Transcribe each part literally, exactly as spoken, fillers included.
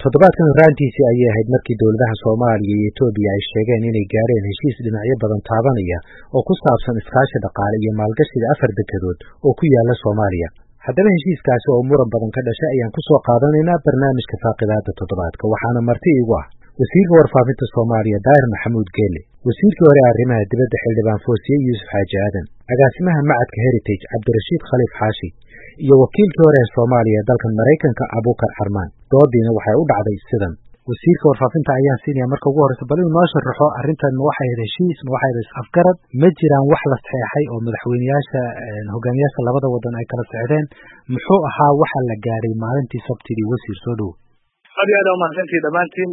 toddobaadkan raantiisii ayay ahayd markii dowladaha Soomaaliya iyo Itoobiya ay sheegeen inay gaareen heshiis dhinacyo badan taabanaya oo ku saabsan iskaashi dhaqaale iyo maalgashiga afar dekedood oo ku yaala Soomaaliya. Haddaba heshiiskaasi oo muran badan ka dhashay ayaan ku soo qaadanaynaa barnaamijka faaqidaada toddobaadka, waxaana marti igu ah wasiirka warfaafinta Soomaaliya Daahir Maxamuud Geele, wasiirkii hore arrimaha dibadda Xildhibaan Foosiye Yuusuf Xaaji Aadan, agaasimaha macadka Heritage Cabdirashiid Khaliif Xaashi iyo wakiilkii hore ee Soomaaliya dalkan Mareykanka Abuukar Xarmaan. Doodiina waxay u dhacday sidan. wasiirka warfaafinta ayaan siinaya marka ugu horeysa bal inuu noo sharaxo arrintan ma waxay heshiis ma waxay afgarad ma jiraan wax la saxeexay oo madaxweynayaasha hogaamiyaasha labada wadan ay kala saxeexdeen muxuu ahaa waxa la gaaray maalintii Sabtidii wasiir soo dhow. aad iyo aad u mahadsantihiin dhammaantiin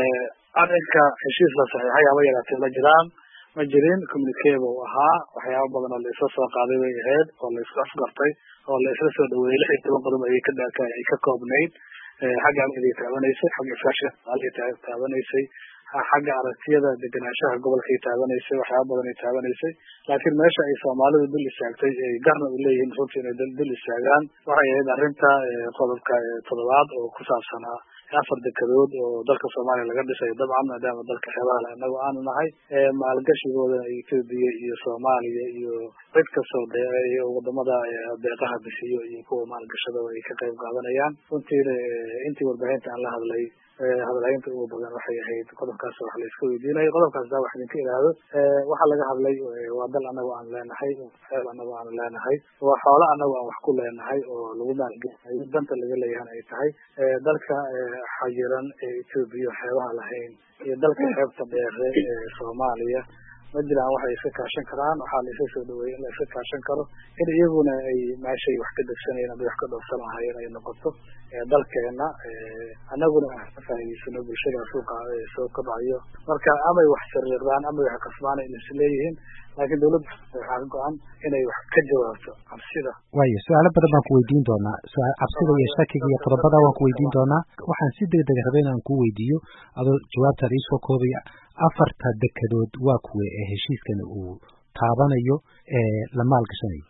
arrinka heshiis la saxeexay ama yaraatee ma jiraan ma jirin communique buu ahaa waxyaabo badan oo la isla soo qaaday bay ahayd oo la isku afgartay oo la isla soo dhaweeyey lix iyo toban qodob ayay ka dhaaka ay ka koobnayd xagga amniga taabanaysay xagga iskaashiga dhaqaalaha taabanaysay xagga aragtiyada degenaanshaha gobolka ay taabanaysay waxyaabo badan ay taabanaysay laakiin meesha ay Soomaalidu dul istaagtay ay garna u leeyihiin runtii inay dul istaagaan waxay ahayd arrinta qodobka toddobaad oo ku saabsanaa afar dekedood oo dalka Soomaaliya laga dhisay dabcan maadaama dalka xeebaha anagu aanu nahay maalgashigooda Itoobiya iyo Soomaaliya iyo cid kastoo iyo wadamada deeqaha bixiyo iyo kuwa maalgashada ay ka qayb qaadanayaan runtii intii warbaahinta aan la hadlay hadalhaynta ugu badan waxay ahayd qodobkaas wax la isku weydiinay qodobkaas daa wax idinka ilaahdo waxa laga hadlay waa dal anagu aan leenahay xeel anagu aan leenahay waa xoolo anagu aan wax ku leenahay oo lagu maalgeliyo danta laga leeyahay ay tahay dalka xajiran ee Itoobiya xeebaha lahayn iyo dalka xeebta dheer ee Soomaaliya ma jiraan waxay iska kaashan karaan waxaa la iska soo dhaweeyay in la iska kaashan karo in iyaguna ay meeshay wax ka degsanayeen ama wax ka dhowrsan lahaayeen ay noqoto dalkeena anaguna faa'iideysano bulshada suuqa soo kobcayo marka amay wax sariiqdaan ama wax qasbaan in isleeyihiin laakiin dawladda waxaa go'an inay wax ka jawaabto cabsida. waayo su'aalo badan baan ku weydiin doonaa cabsida iyo shakiga iyo qodobada waan ku weydiin doonaa waxaan si degdeg ah rabaa inaan ku weydiiyo adoo jawaabta ii soo koobaya afarta dekedood waa kuwe ee heshiiskan uu taabanayo ee la maalgashanayo.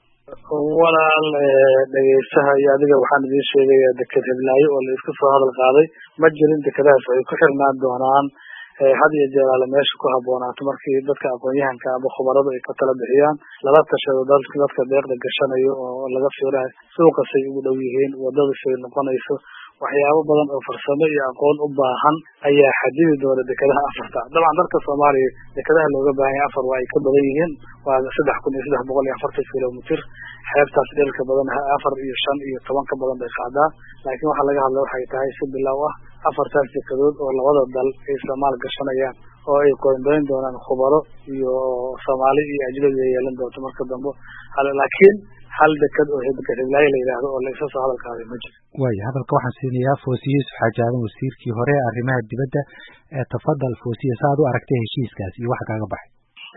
walaal dhageystaha iyo adiga waxaan idiin sheegayaa deked heblaayo oo la isku soo hadal qaaday ma jirin dekedahaas ay ku xirnaan doonaan had iyo jeer ala meesha ku habboonaato markii dadka aqoon-yahanka ama khubaradu ay ka tala bixiyaan lala tashado dadka dadka deeqda gashanayo oo laga fiirayo suuqa say ugu dhow yihiin wadada say noqonayso waxyaabo badan oo farsamo iyo aqoon u baahan ayaa xadidi doona dekedaha afarta dabcan dalka Soomaaliya dekedaha looga baahan yahay afar waa ay ka badan yihiin waa saddex kun iyo saddex boqol iyo afartan kilomitir xeebtaas dheerka badan afar iyo shan iyo toban ka badan bay qaadaa laakiin waxa laga hadlay waxay tahay si bilow ah afartaas dekedood oo labada dal ay Soomaal gashanayaan oo ay qoondeyn doonaan khubaro iyo Soomaali iyo ajnabi yeelan doonto marka dambe laakiin hal deked oo hebka heblaayo la yiraahdo oo la isla soo hadal qaaday ma jiro. waayo hadalka waxaan siinayaa Foosiye Yuusuf Xaaji Aadan wasiirkii hore arrimaha dibadda ee tafadal Foosiye saad u aragtay heshiiskaas iyo waxa kaaga baxay.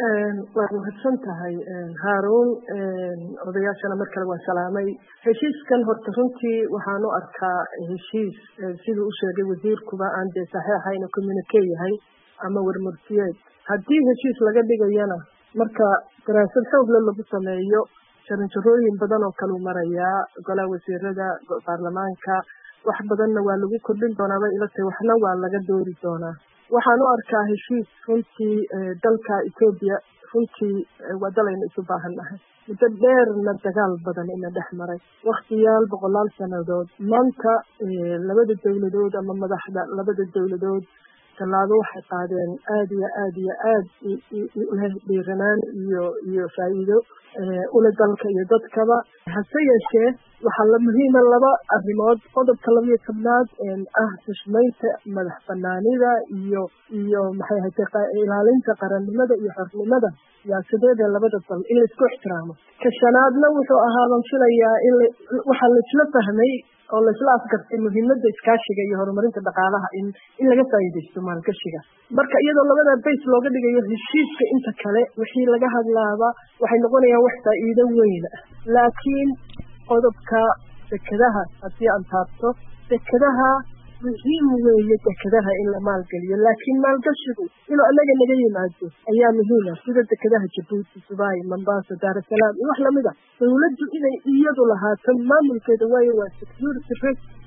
waa mahadsan tahay Haaruun odayaashana mar kale waa salaamay heshiiskan horta runtii waxaan u arkaa heshiis siduu u sheegay wasiirkuba aan dee saxeexayn oo communique yahay ama warmurtiyeed haddii heshiis laga dhigayana marka daraasad xoog leh lagu sameeyo sharanjarooyin badan oo kale marayaa golaha wasiirada baarlamaanka wax badanna waa lagu kordhin doonaa bay ila tahay waxna waa laga doori doonaa waxaan u arkaa heshiis runtii dalka Itoobiya runtii waa dalayna isu baahannahay muddo dheerna dagaal badan ina dhex maray waqtiyaal boqolaal sanadood maanta labada dawladood ama madaxda labada dawladood talaabo waxay qaadeen aad iyo aad iyo aad leh dhiiranaan iyo iyo faa'iido ula dalka iyo dadkaba hase yeeshee waxaa la muhiima laba arrimood qodobka laba iyo tobnaad ah xushmaynta madax banaanida iyo iyo maxay ahayd ilaalinta qarannimada iyo xornimada siyaasadeeda labada dal in la isku ixtiraamo ka shanaadna wuxuu ahaa baan filayaa in waxaa la isla fahmay oo la isla afgartay muhiimadda iskaashiga iyo horumarinta dhaqaalaha in in laga faa'iideysto maalgashiga marka iyadoo labada base looga dhigayo heshiiska inta kale wixii laga hadlaaba waxay noqonayaan wax faa'iido weyn ah laakiin qodobka dekedaha haddii aan taabto dekedaha muhiim weeye dekedaha in la maalgeliyo laakiin maalgashigu inuu anaga naga yimaado ayaa muhiim ah sida dekedaha Djibouti, Dubai, Mombasa, Dar es Salaam iyo wax lamid ah dawladdu inay iyadu lahaato maamulkeeda waayo waa security risk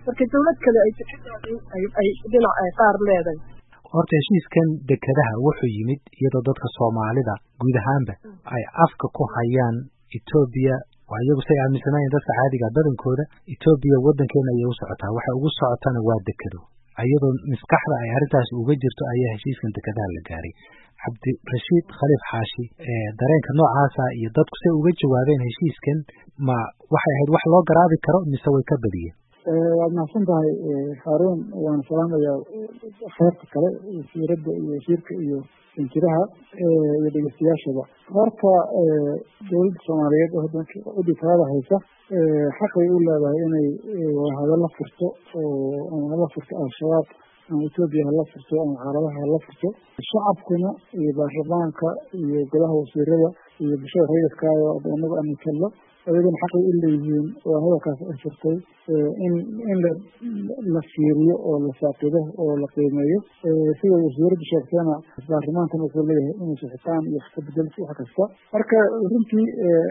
marka dawlad kale ay ay dhinac ay qaar leedahay. horta heshiiskan dekedaha wuxuu yimid iyadoo dadka Soomaalida guud ahaanba ay afka ku hayaan Ethiopia waa iyagu say aaminsanayeen dadka caadiga badankooda Ethiopia wadankeena ayay u socotaa waxa ugu socotana waa dekedo iyadoo miskaxda ay arintaas uga jirto ayaa heshiiskan dekedaha la gaaray. Cabdi Rashiid Khaliif Xaashi ee dareenka noocaasa iyo dadku say uga jawaabeen heshiiskan ma waxay ahayd wax loo garaabi karo mise way ka badiyeen. waad mahadsantahay Haroon waan salaamayaa khayrka kale wasiirada iyo wasiirka iyo injiraha iyo dhageystayaashaba. horta dowladda Soomaaliyeed oo hadda udifaaada haysa xaq ay u leedahay inay hadallo furto oo la furto al-shabaab ama Ethiopia la furto ama carabaha la furto shacabkuna iyo baarlamaanka iyo golaha wasiirada iyo bulshada rayidka oo anagu aan kala ayagana xaq u leeyihiin oo hadalkaas ay furtay in in la fiiriyo oo la saaqido oo la qiimeeyo sida wasiirada sheegtana baarlamaanka wuxuu leeyahay inuu saxiixaan iyo wax ka bedel wax kasta. marka runtii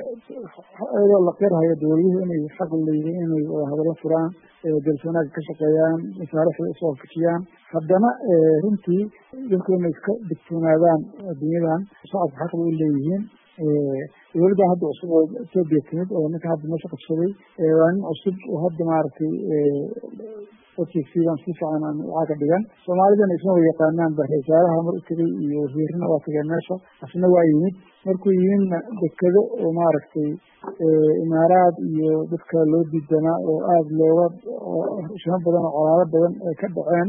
ayadoo la qirayo dowladuhu inay xaq u leeyihiin inay hadallo furaan dalsanaad ka shaqeeyaan masaalixda soo fujiyaan haddana runtii dadku inay iska digtoonaadaan adduunyadan shacabka xaq u leeyihiin. dowladda hadda cusub oo Ethiopia timid oo ninka hadda meesha qabsaday waa nin cusub oo hadda maaragtay wasiirkiidan si fiican aan lacag ka dhigan Soomaalidana isma yaqaanaan baraysaaraha mar tagay iyo wasiirna waa tagay meesha asna waa yimid markuu yimidna dekado oo maaragtay imaaraad iyo dadka loo diidanaa oo aada looga shaqo badan oo colaado badan ay ka dhaceen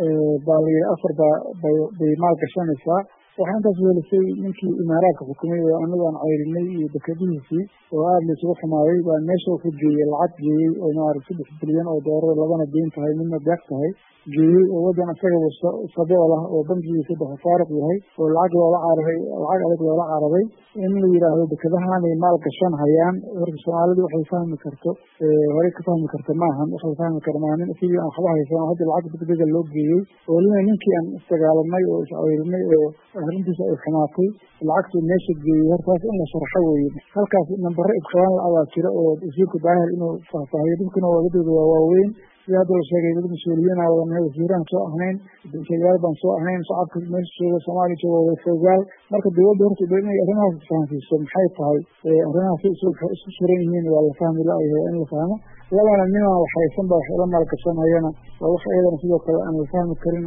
baa afar bay maal gashanaysaa. waxaan intaas weelisay ninkii imaaraadka xukumay oo anagu aan ceyrinay iyo dekadihiisii oo aada la isugu xumaaday baa meesha ku geeyey lacag geeyey oo maaragtay saddex bilyan oo doolar labana deyn tahay midna deeq tahay geeyey oo wadan isaga sabool ah oo bankigiisa dhexe faaruq yahay oo lacag loola carabay lacag adag loola carabay in la yidhaahdo dekadahan ay maal gashan hayaan. horta Soomaalidu waxay fahmi karto horey ka fahmi karta maahan waxay fahmi kara maahan sidii aan waxba haysan hadda lacag degdega loo geeyey oo lina ninkii aan isdagaalamay oo isceyrinay oo arrintiisa ay xumaatay lacagtu meesha geeyey hortaas in la sharxo weeye. halkaas nambaro ibqaan la adaa jira oo wasiirku daahir inuu faahfaahiyo dadkuna wadadooda waa waaweyn sida hadda la sheegay dad mas-uuliyiin ah wadanahay wasiiraan soo ahnayn dankeyaal baan soo ahnayn shacabka meesha jooga Soomaaliya jooga wada fogaal. marka dowladda horta inay arrimahaas fahamsiiso maxay tahay arrimahaas isu suran yihiin waa la fahmi la-yahay in la fahmo labana niman waxaysan baa wax ila maal gashanayana waa wax iyadana sidoo kale aan la fahmi karin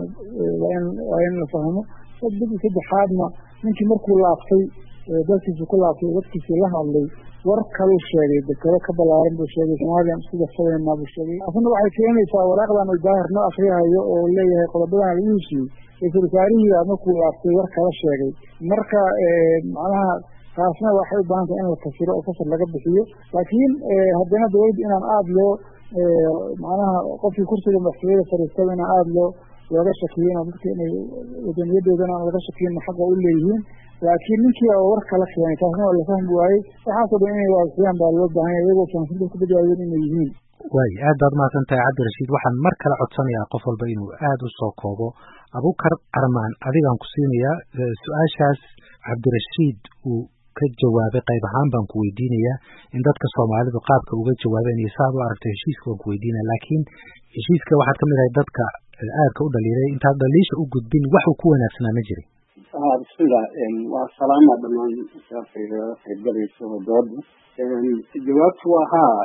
waa in la fahmo. dadka saddexaadna ninkii markuu laabtay dalkiisa ku laabtay dadkiisii la hadlay war kalu sheegay dekado ka balaaran buu sheegay Soomaaliya isku darsadeenaa buu sheegay asna waxay keenaysaa waraaqdan uu daahir noo akhriyayo oo leeyahay qodobadan lagu heshiiyey isla taariikhda markuu laabtay war kala sheegay. marka macnaha taasna waxay u baahan tahay in la tafsiro oo fasal laga bixiyo laakiin haddana dowladda inaan aada loo macnaha qofkii kursiga madaxtooyada fariistada inaan aada loo looga shakiyin oo dadka inay wadaniyadoodana laga shakiyin xaqa u leeyihiin laakiin ninkii oo war kala keenay taasna waa la fahmi waayey waxaasoo dhan inay waasiyaan baa loo baahan yahay iyagoo fahamsan dadka badbaadin inay yihiin. way aad baad mahadsan tahay Cabdi Rashiid. waxaan mar kale codsanayaa qof walba inuu aada u soo koobo. Abuukar Armaan adigaan ku siinayaa su-aashaas Cabdi Rashiid uu ka jawaabay qayb ahaan baan ku weydiinayaa in dadka Soomaalidu qaabka uga jawaabeen iyo saad u aragtay heshiiska waan ku weydiinaya laakiin heshiiska waxaad ka mid ahay dadka aadka u dhaliilay intaad dhaliisha u gudbin wax uu ku wanaagsanaa ma jirin. bismillah waa salaama dhamaan qaybgalayso dooda jawaabtu waa haa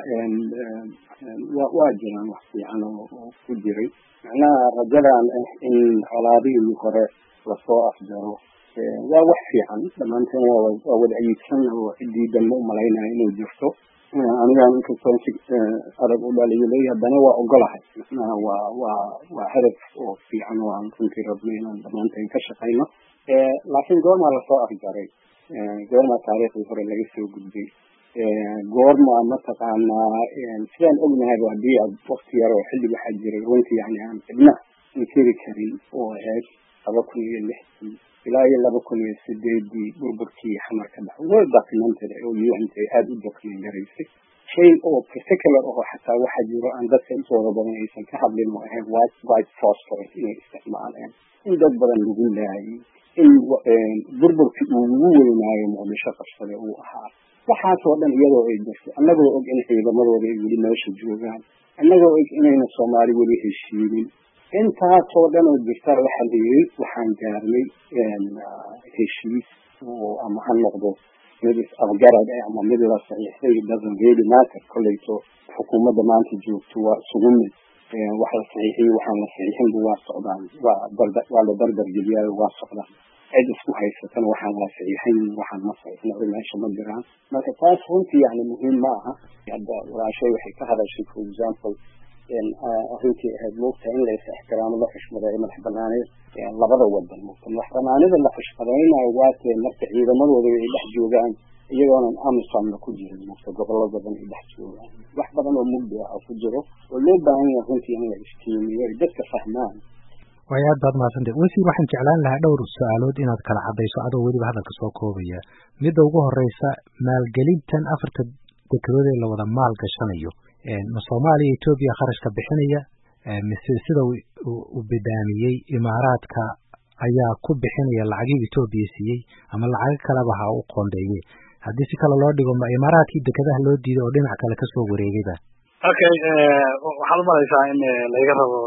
waa jiraan wax fiican oo ku jiray macnaha rajadan ah in colaadihii hore lasoo afjaro waa wax fiican dhammaanteen waa wada ayiidsan oo ciddii danma u malaynaya inay jirto anigaan inkastoo si adag u dhaliilay haddana waa ogolahay macnaha waa waa waa hadaf oo fiican oo aan runtii rabno inaan dhammaanteen ka shaqayno laakiin goormaa lasoo afjaray goormaa taariikhdii hore laga soo gudbay goormaa mataqaanaa sidaan ognahay haddii aad wakti yar oo xilli waxaa jiray runtii yani aan cidna inkiri karin oo ahayd laba kun iyo lixdii ilaa iyo laba kun iyo sideedii burburkii xamar ka dhacay way documented oo u n aada u document garaysay shay oo particular oo xataa waxaa jiro aan dadka intooda badan aysan ka hadlin oo ahayd white white phosphorus inay isticmaaleen in dad badan lagu laayay in burburkii uu ugu weynaayo muqdisho qabsade uu ahaa waxaasoo dhan iyadoo ay jirtay annagoo og in ciidamadooda ay weli meesha joogaan annagoo og inayna soomaali weli heshiinin intaasoo dhan oo jirta waxa la yiri waxaan gaarnay heshiis oo ama ha noqdo mid afgarad ah ama mid la saxiixay doesn't really matter koleyto xukuumadda maanta joogto waa isugu mid wax la saxiixay waxaan la saxiixin waa socdaan waa barda waa la barbar geliyay waa socdaan cid isku haysatan waxaan la saxiixin waxaan ma saxiixin oo meesha ma jiraan marka taas runtii yani muhiim ma aha hadda walaashay waxay ka hadashay for example in runtii ahayd moogta in la is ixtiraamo la xushmadeeyo madax banaaneed labada wadan moogta madax banaanida la xushmadeynayo waatee marka ciidamadooda ay dhex joogaan iyagoonan amisamna ku jirin moogta gobollo badan ay dhex joogaan wax badan oo mugdi ah ku jiro oo loo baahan yahay runtii in la istiimiyo ay dadka fahmaan way aad baad mahadsantay wasiir waxaan jeclaan lahaa dhowr su-aalood inaad kala caddayso adoo weliba hadalka soo koobaya midda ugu horeysa maalgelintan afarta dekedood ee lawada maal gashanayo ma soomaaliya etoobiya kharashka bixinaya mise sida uu bidaamiyey imaaraadka ayaa ku bixinaya lacagii etoobiya siiyey ama lacago kaleba ha u qoondeeye haddii si kale loo dhigo ma imaaraadkii dekedaha loo diiday oo dhinac kale kasoo wareegayba okay waxaad umalaysaa in laga rabo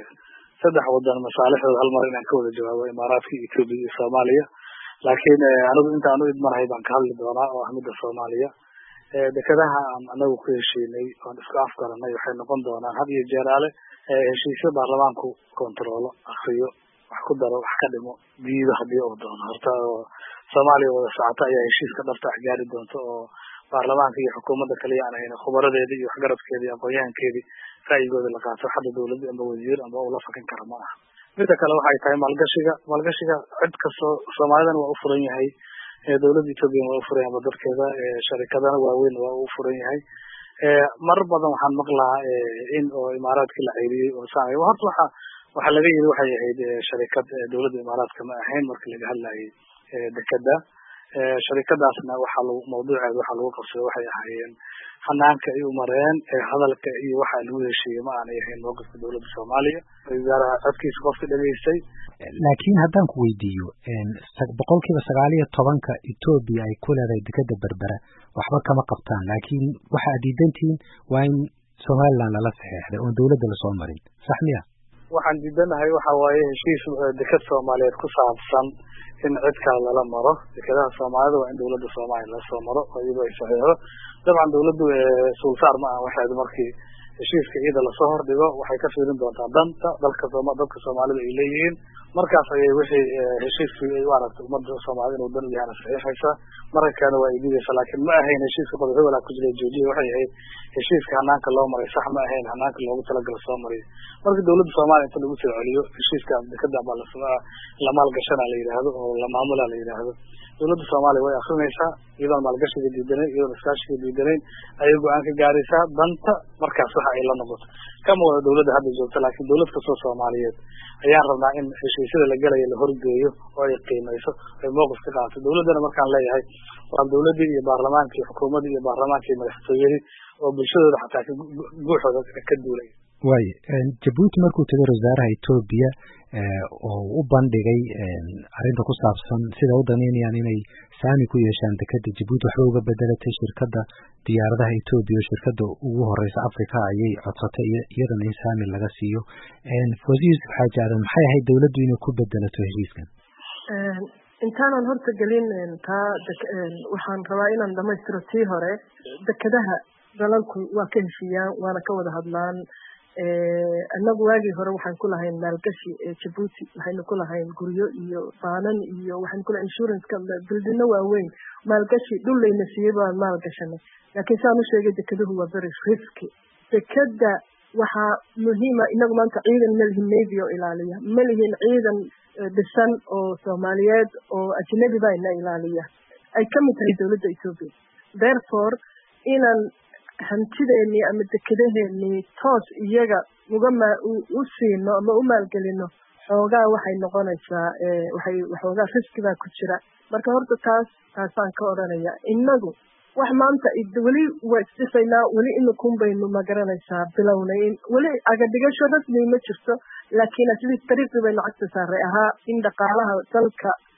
saddex wadan masaalixdooda hal mar inaan ka wada jawaabo imaaraadka etoobiya iyo soomaaliya laakiin anigu intaan u idmanahay baan ka hadli doonaa oo ah midda soomaaliya dekedaha aan anagu ku heshiinay oon isku afgaranay waxay noqon doonaan had iyo jeeraale heshiisyo baarlamaanku kontaroolo akriyo wax ku daro wax ka dhimo diido hadii uu doono horta soomaaliya wada socota ayaa heshiiska dhabta ah gaari doonta oo baarlamaanka iyo xukuumadda kaliya aan ahayn khubaradeeda iyo waxgaradkeeda iyo aqoon-yahankeedii ra'yigooda la qaato hadda dawladda ama wasiir ama uu la fakan kara ma aha midda kale waxay tahay maalgashiga maalgashiga cid kastoo soomaalidana waa u furan yahay dawladda etoobiya waa u furan yahay dadkeeda sharikadana waaweyn waa u furan yahay marar badan waxaan maqlaa in oo imaaraadkii la ceyriyey oo saamay horta waxa waxa laga yiri waxay ahayd sharikad dawladda imaaraadka ma ahayn markii laga hadlayay dekeda sharikadaasna waxa lagu mawduuceeda waxa lagu qabsaday waxay ahaayeen hanaanka ay u mareen hadalka iyo waxa lagu heshiiyey ma aanay ahayn mowqifka dawladda Soomaaliya wasaaraha codkiisa qofka dhageystay laakiin haddaan ku weydiiyo boqolkiiba sagaal iyo tobanka Ethiopia ay ku leedahay dekeda Berbera waxba kama qabtaan laakiin waxa diidantiin waa in Somaliland la saxeexday oo dawladda la soo marin sax miya waxaan diidanahay waxa waaye heshiis deked Soomaaliyeed ku saabsan in cid kale lala maro dekedaha Soomaalida waa in dawladda Soomaaliya la soo maro oo iyadoo ay saxeexdo dabcan dawladdu sultaar ma aha waxay markii heshiiska iyada la soo hordhigo waxay ka fiirin doontaa danta dalka Soomaaliya dadka Soomaalida ay leeyihiin markaas ayay wixii heshiiskii ay u aragtay ummadda Soomaalida inuu dan yahay saxiixaysa markaana waa idinaysa laakiin ma ahayn heshiiska qodobo wala ku jiray joojiye waxay ahayd heshiiska hanaanka loo maray sax ma ahayn hanaanka loogu talagalay soo maray markii dawladda Soomaaliya inta lagu soo celiyo heshiiska dekeda baa la soo la maalgashana la yiraahdo oo la maamula la yiraahdo dawladda Soomaaliya way akhrinaysaa iyadoo maalgashiga diidanay iyadoo iskaashiga diidanay ayay go'aan ka gaaraysaa danta markaas waxa ay la noqoto kama wada dawladda hadda joogta laakiin dawlad kastoo Soomaaliyeed ayaan rabnaa in heshiisyada la galayo la horgeeyo oo ay qiimayso ay mowqif ka qaato dawladdana markaan leeyahay waa dawladda iyo baarlamaanka iyo xukuumadda iyo baarlamaanka iyo madaxtooyada oo bulshadooda xataa ka guuxooda ka duulay way Djibouti markuu tagay wasaaraha Ethiopia oo u bandhigay arrinta ku saabsan sida u daneynayaan inay saami ku yeeshaan dekeda Djibouti waxa uga bedelatay shirkadda diyaaradaha Ethiopia shirkadda ugu horeysa Afrika ayay codsatay iyadana in saami laga siiyo een Fawziis waxa jaadan maxay ahayd dawladdu inay ku bedelato heshiiskan intaanan horta gelin taa waxaan rabaa inaan dhamaystiro tii hore dekedaha dalalku waa ka heshiiyaan waana ka wada hadlaan annagu waagii hore waxaan ku lahayn maalgashi Djibouti waxaynu ku lahayn guryo iyo baanan iyo waxaan ku lahayn insurance-ka bildino waaweyn maalgashi dhulayna siiyey baan maalgashanay laakiin saan u sheegay dekeduhu waa very risky dekeda waxaa muhiima inagu maanta ciidan malihin navy oo ilaaliya malihin ciidan dhisan oo Soomaaliyeed oo ajnabi baa ina ilaaliya ay ka mid tahay dawladda Ethiopia therefore inaan hantideennii ama dekedaheennii toos iyaga uga ma u siino ama u maalgelino xoogaa waxay noqonaysaa waxay waxoogaa riski baa ku jira marka horta taas taasaan ka odhanaya innagu wax maanta weli waa isdhisaynaa weli inunkun baynu ma garanaysaa bilownay weli agadhigasho rasmi ma jirto laakiin asli tariiqii bay lacagta saaray ahaa in dhaqaalaha dalka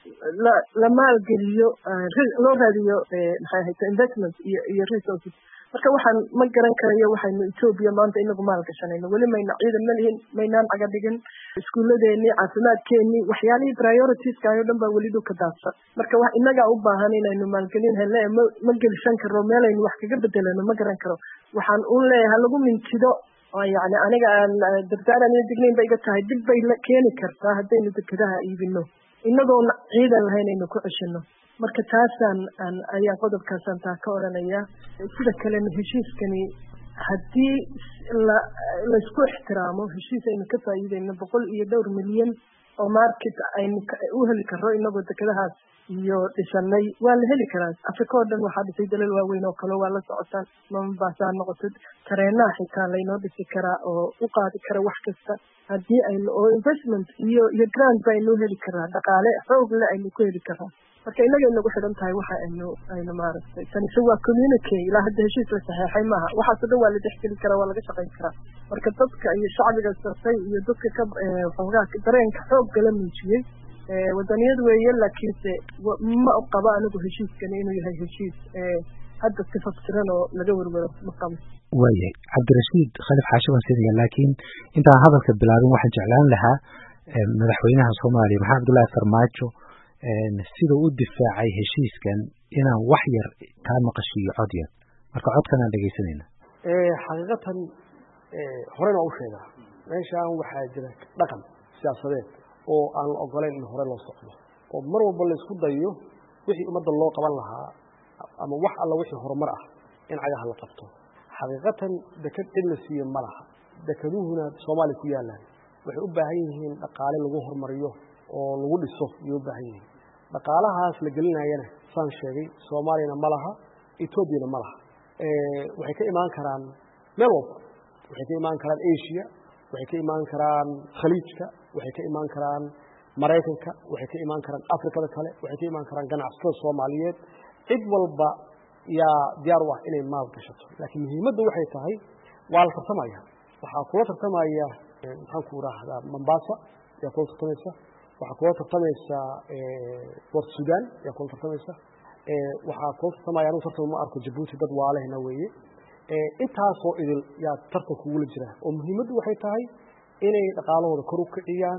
la la maalgeliyo loo raadiyo maxay ahayd investment iyo iyo resources marka waxaan ma garan karayo waxaynu Ethiopia maanta inagu maal gashanayno wali mayna ciidan ma lihin maynaan caga dhigin iskuuladeeni caafimaadkeeni waxyaalihii priorities ka ayo dhan baa wali dhulka daadsan marka wax inaga u baahan inaynu maalgelin hele ma gelisan karo meel aynu wax kaga bedelano ma garan karo waxaan u leeyahay lagu mintido oo yani aniga aan dardaaran iyo digniin bay iga tahay dib bay keeni kartaa haddaynu dekedaha iibino inagoo ciidan lahayn aynu ku ceshino marka taasaan aan ayaa qodobkaasaan taa ka oranaya sida kale heshiiskani haddii la la isku ixtiraamo heshiis aynu ka faa'iideyno boqol iyo dhowr milyan oo market aynu u heli karo inagoo dekedahaas iyo dhisanay waa la heli karaa Afrika oo dhan waxaa dhisay dalal waaweyn oo kale waa la socotaan Mombasa noqotay tareenaha xitaa laynoo dhisi karaa oo u qaadi kara wax kasta haddii aynu oo investment iyo iyo grant baynu heli karaa dhaqaale xoog leh aynu ku heli karaa marka inaga inagu xidhan tahay waxa aynu aynu maaragtay tan isagu waa community ilaa hadda heshiis la saxeexay maaha waxaas dhan waa la dhexgeli karaa waa laga shaqayn karaa marka dadka iyo shacbiga sartay iyo dadka ka xoogaa dareenka xoog gala muujiyay wadaniyad weeye laakiinse ma qaba anigu heshiiskani inuu yahay heshiis hadda si fasiran oo laga warwaro ma qabo waayahay cabdirashiid khalif xaashi baan siinaya laakiin intaan hadalka bilaabin waxaan jeclaan lahaa madaxweynaha Soomaaliya Maxamed Abdullaahi Farmaajo sida uu difaacay heshiiskan inaan wax yar ka maqashiyo cod yar marka codkan aan dhageysanayna ee xaqiiqatan ee horena u sheegaa meeshaan waxaa jira dhaqan siyaasadeed oo aan la ogolayn in hore loo socdo oo mar walba la isku dayo wixii ummadda loo qaban lahaa ama wax alla wixii horumar ah in cagaha la qabto xaqiiqatan dekad cid la siiyo ma laha dekaduhuna Soomaaliya ku yaalaan waxay u baahan yihiin dhaqaale lagu horumariyo oo lagu dhiso iyo u baahan yihiin dhaqaalahaas la gelinayana saan sheegay Soomaaliyana ma laha Ethiopia ma laha ee waxay ka imaan karaan meel walba waxay ka imaan karaan Asia waxay ka imaan karaan Khaliijka waxay ka imaan karaan Mareykanka waxay ka imaan karaan Afrikada kale waxay ka imaan karaan ganacsatada Soomaaliyeed cid walba yaa diyaar wax inay maal gashato laakiin muhiimaddu waxay tahay waa la tartamaya waxa kula tartamaya maxaan ku raahdaa Mombasa yaa kula tartamaysa waxa kula tartamaysa ee Port Sudan yaa kula tartamaysa ee waxa kula tartamaya inuu tartamo ma arko Djibouti dad waalehna weeye ee intaas oo idil yaa tartan ku wada jira oo muhiimaddu waxay tahay inay dhaqaalahooda kor u kiciyaan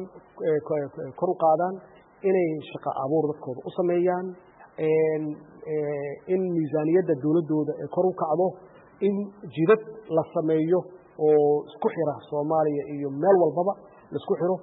kor u qaadaan inay shaqo abuur dadkooda u sameeyaan een in miisaaniyadda dawladooda ee kor u kacdo in jidad la sameeyo oo isku xira Soomaaliya iyo meel walbaba la isku xiro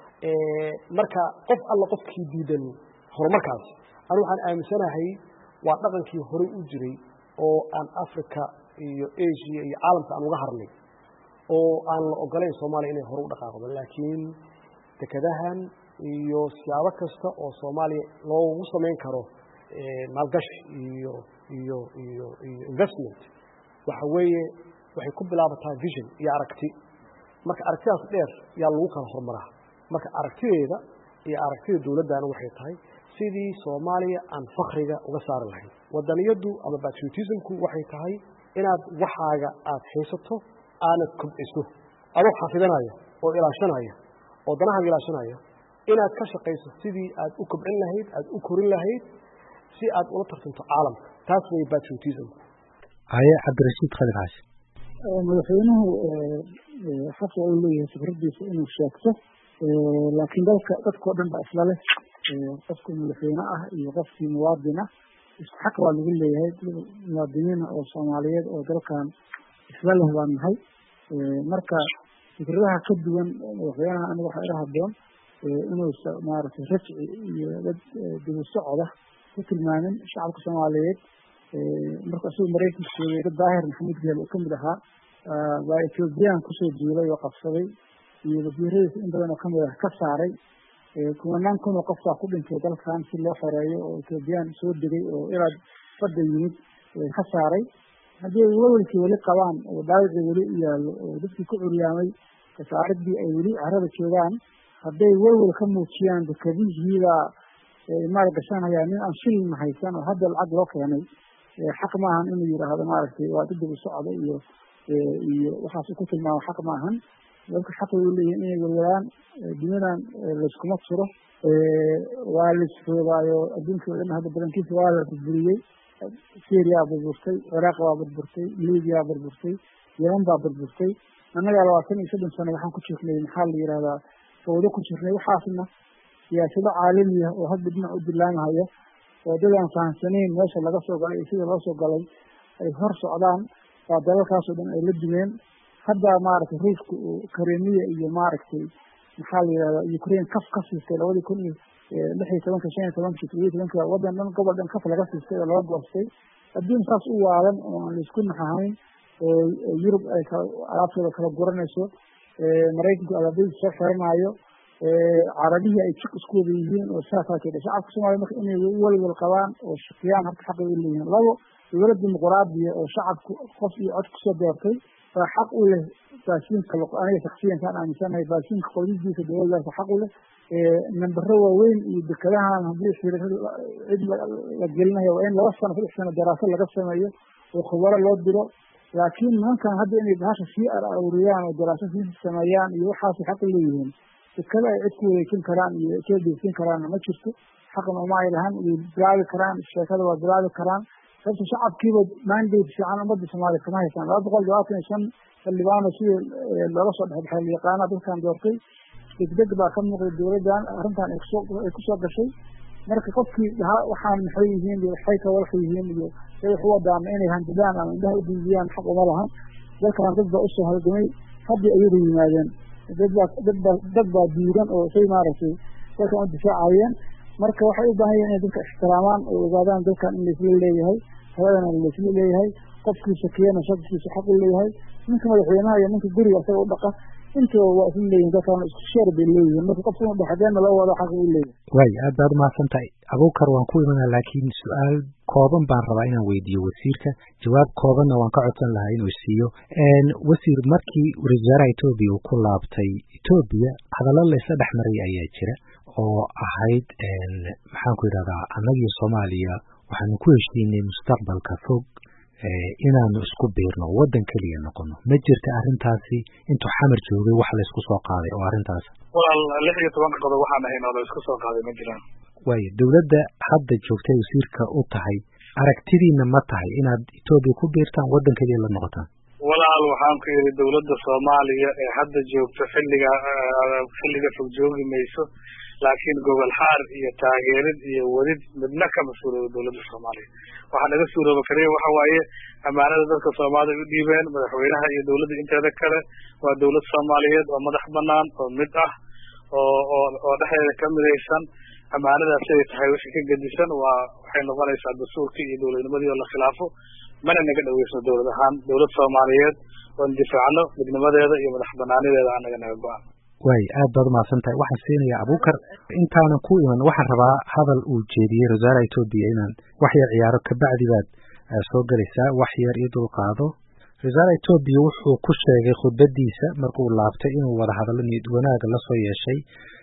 ee marka qof alla qofkii diidan horumarkaas anigu waxaan aaminsanahay waa dhaqankii hore u jiray oo aan Afrika iyo Asia iyo caalamka aan uga harnay oo aan la ogolayn Soomaaliya inay hore u dhaqaaqdo laakiin dekadahan iyo siyaabo kasta oo Soomaaliya loogu sameyn karo ee maalgashi iyo iyo iyo investment waxa weeye waxay ku bilaabataa vision iyo aragti marka aragtidaas dheer yaa lagu kala horumaraa marka aragtideeda iyo aragtida dawladana waxay tahay sidii Soomaaliya aan fakhriga uga saar lahayn wadaniyadu ama patriotismku waxay tahay inaad waxaaga aad haysato aanad kubciso adoo xafidanaya oo ilaashanaya oo danaha ilaashanaya inaad ka shaqeyso sidii aad u kubcin lahayd aad u korin lahayd si aad ula tartanto caalamka taas way patriotismku haya cabdirashiid khalif xaashi madaxweynuhu xaq uu leeyahay fikradiisa inuu sheegto laakiin dalka dadkoo dhan baa isla leh qofka madaxweyne ah iyo qofkii muwaadin ah isku xaq waa lagu leeyahay muwaadiniin oo Soomaaliyeed oo dalkan isla leh baan nahay marka fikradaha ka duwan madaxweynaha aniga waxa ila haboon inuu maaragtay rajci iyo dad dib u socda ku tilmaamin shacabka Soomaaliyeed marka soo Mareykanka joogay dad daahir Maxamed Geel ka mid ahaa waa Ethiopian ku soo diilay oo qabsaday iyo wasiiradiisa in badan oo ka mid ah ka saaray kumanaan kun oo qof ku dhintay dalkan si loo xoreeyo oo Ethiopian soo degay oo ilaa fadda yimid ka saaray haddii walwalkii wali qabaan oo daawada wali yaalo oo dadkii ku curyaamay kasaaridii ay wali carada joogaan hadday walwal ka muujiyaan dekadihiida maal gashanaya nin aan shilin haysan oo hadda lacag loo keenay xaq ma ahan inuu yiraahdo maaragtay waa dib u socdo iyo iyo waxaas ku tilmaamo xaq ma ahan dadka xaq u leeyihiin inay walwalaan duniyadan layskuma turo waa laisroogaayo adduunka oo dhan hadda badankiisa waa la burburiyey syria burburtay ciraaq waa burburtay libiya burburtay yeman baa burburtay annaga labaatan iyo soddon sano waxaan ku jirnay maxaa la yidhahdaa fawdo ku jirnay waxaasna siyaasado caalami ah oo hadda dhinac u dilaamahaya oo dad aan fahamsanayn meesha laga soo galay iyo sida loo soo galay ay hor socdaan waa dalalkaasoo dhan ay la dumeen hadda maaragtay ruushka uu karemiya iyo maaragtay maxaa la yidhahdaa ukraine kaf ka siistay labadii kun iyo lix iyo tobanka shan iyo tobanka todoba iyo tobanka waddan dhan gobol dhan kaf laga siistay oo laga goostay adduun saas u waalan oo aan laisku naxahayn oo yurub ay alaabtooda kala guranayso maraykanku alaabadiisa soo xiranaayo carabihii ay jiq isku wada yihiin oo saasaa keeda shacabka soomaaliya marka inay walwal qabaan oo shaqiyaan horta xaqay u leeyihiin labo dowlad dimuqraadiya oo shacabku qof iyo cod kusoo doortay baa xaq u leh baasiinka aniga shaksiyankaan aaminsanahay baasiinka qodidiisa dowladdaasa xaq u leh nambaro waaweyn iyo dekadahan haddii xiriir cid la gelinayo waa in laba sano saddex sano daraasad laga sameeyo oo khubaro loo diro laakiin nimankan hadda inay bahasha sii aruuriyaan oo daraasad sii sameeyaan iyo waxaasay xaq u leeyihiin dekada ay cid ku wareejin karaan iyo soo deegsin karaanna ma jirto xaqna uma ay lahan way bilaabi karaan sheekada waa bilaabi karaan sababta shacabkiiba mandate fiican ummadda soomaaliya kama haysaan laba boqol labaatan iyo shan xildhibaano sidii looga soo dhexbaxay layaqaana dadkan doortay degdeg baa ka muuqday dowladdan arrintan ay kusoo ay kusoo gashay marka qofkii dhahaa waxaan maxay yihiin iyo waxay ka walxa yihiin iyo say wax u wadaana inay handidaan ama indhaha u diidiyaan xaq uma lahan dalkan dad baa usoo halgamay haddii ayada yimaadeen dad baa dad baa dad baa diidan oo say maaragtay dalkan u difaacayeen marka waxay u baahan yihin inay dadka ixtiraamaan oo ogaadaan dalkan in laisla leeyahay haladana laisla leeyahay qofkii shakiyana shakikiisa xaq u leeyahay ninka madaxweynaha iyo ninka guriga isaga u dhaqa intaba waa isla leeyihin dalkan isku sheer bay leeyihiin marka qofka inu dhexdeena loo wado xaq u leeyahay way aad baad umahadsan tahay abuukar waan ku imanaa laakiin su-aal kooban baan rabaa inaan weydiiyo wasiirka jawaab koobanna waan ka codsan lahaa inuu siiyo wasiir markii ra-iisul wasaaraha etoobiya uu ku laabtay etoobiya hadallo laysla dhex maray ayaa jira oo ahayd maxaan ku yidhahdaa annagiyo soomaaliya waxaanu ku heshiinay mustaqbalka fog inaanu isku biirno oo waddan keliya noqono ma jirta arrintaasi intuu xamar joogay wax laysku soo qaaday oo arrintaas walaal lix iyo tobanka qodob waxaan ahayn oo laysku soo qaaday ma jiraan waayo dowladda hadda joogtay wasiirka u tahay aragtidiina ma tahay inaad etoobiya ku biirtaan waddan keliya la noqotaan walaal waxaan ku yidhi dowladda soomaaliya ee hadda joogto xilliga xilliga fog joogi mayso laakiin gobol xaar iyo taageerid iyo wadid midna kama suuroobo dowladda soomaaliya waxaa naga suurooba kaliya waxa waaye ammaanada dadka soomaalida u dhiibeen madaxweynaha iyo dowladda inteeda kale waa dowlad soomaaliyeed oo madax banaan oo mid ah oo oo oo dhexdeeda ka midaysan ammaanadaas ay tahay wixii ka gedisan waa waxay noqonaysaa dastuurkii iyo dowladnimadii oo la khilaafo mana naga dhaweysno dowlad ahaan dowlad soomaaliyeed oon difaacno midnimadeeda iyo madax banaanideeda anaga naga go-an waay aad baad umahadsan tahay waxaan siinayaa abuukar intaanan ku iman waxaan rabaa hadal uu jeediyey ra-isul wasaaraha etoobiya inaan wax yar ciyaaro kabacdi baad soo gelaysaa wax yar iyo dulqaado ra-isul wasaaraha etoobiya wuxuu ku sheegay khudbadiisa markuu laabtay inuu wada hadallo niyad wanaaga la soo yeeshay